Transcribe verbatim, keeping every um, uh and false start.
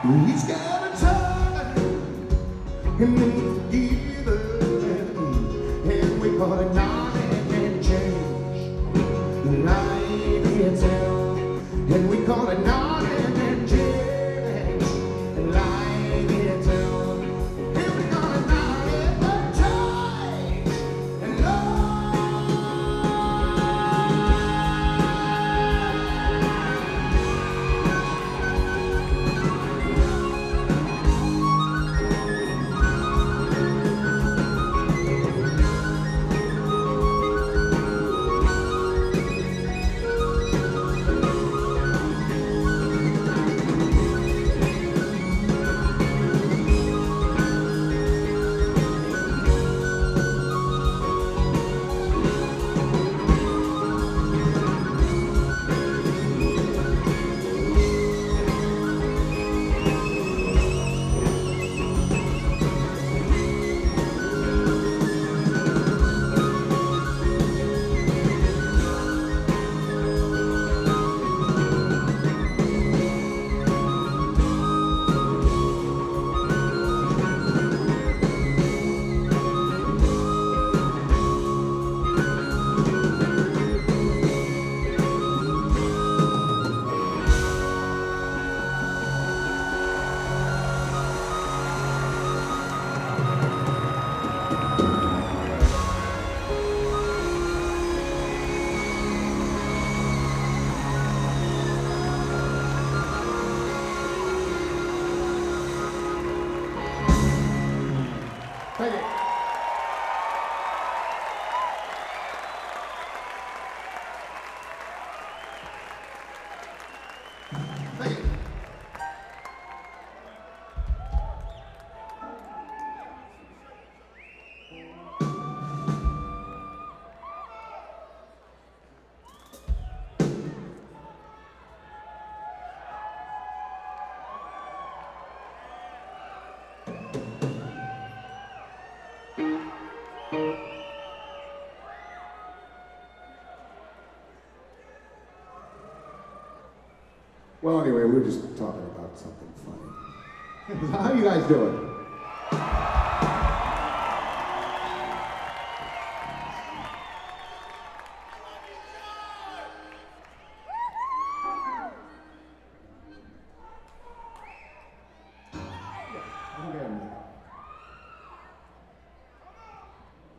He's got a time and then give it, and we call it knowledge and change. Life itself, and we call it knowledge and change. Life itself, and we call it knowledge and change. And love. Thank you. Thank you. Well, anyway, we were just talking about something funny. How you guys doing?